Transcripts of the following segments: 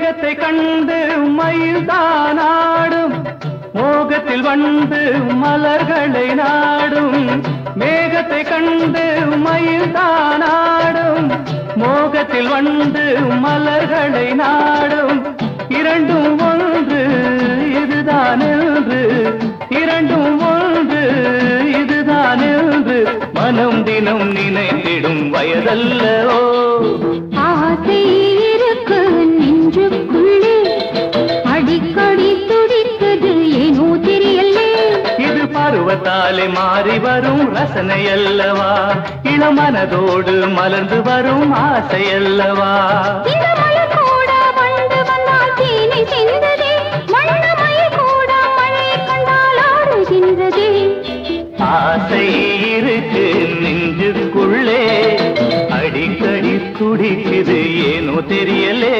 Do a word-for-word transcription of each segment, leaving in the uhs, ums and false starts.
மேகத்தை கண்டு மயில்தான் ஆடும் மோகத்தில் வந்து மலர்களை நாடும் மேகத்தை கண்டு மயில்தான் ஆடும் மோகத்தில் வந்து மலர்களை நாடும் இரண்டும் ஒன்று இதுதான் என்று இரண்டும் ஒன்று இதுதான் என்று மனம் தினம் நினைத்திடும் வயதல்லவோ ஆசை இருக்கு நெஞ்சுக்குள்ளே அடிக்கடி துடித்தது ஏனோ தெரியலே இது பருவத்தாலே மாறி வரும் ரசனை அல்லவா இளமனதோடு மலர்ந்து வரும் ஆசை அல்லவா இந்த மலர் கூட வந்து வந்தால் தேனை சிந்ததே மண்ணமயில் கூட மழையை கண்டால் ஆடுகின்றதே ஆசை இருக்கு நெஞ்சுக்குள்ளே அடிக்கடி துடிக்குது ஏனோ தெரியலே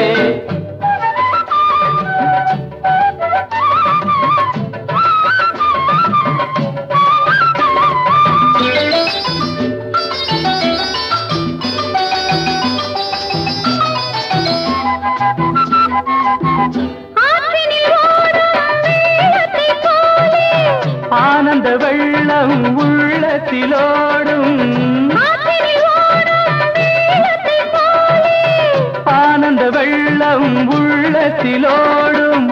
ஆனந்த வெள்ளம் உள்ளத்திலோடும் ஆனந்த வெள்ளம் உள்ளத்திலோடும்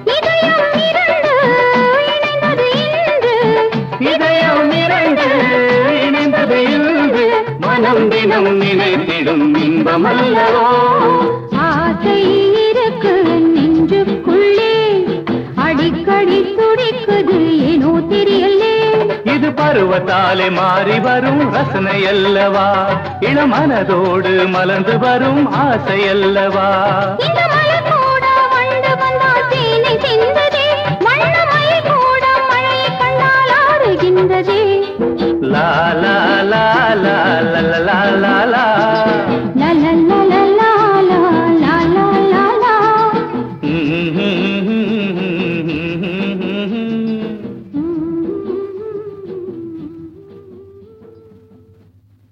இதயம் நிறைந்து இணைந்தது இன்று மனம் தினம் நினைத்திடும் இன்பமல்லவோ ஆசை இருக்கு நெஞ்சுக்குள்ளே அடிக்கடி துடிக்குது ஏனோ தெரியலே இது பருவத்தாலே மாறி வரும் ரசனை அல்லவா இளமனதோடு மலர்ந்து வரும் ஆசை அல்லவா இந்த மலர் கூட வந்து வந்தால் தேனை சிந்ததே மண்ணமயில் கூட மழையை கண்டால் ஆடுகின்றதே லா லா லா லா லா லா லா லா லா லா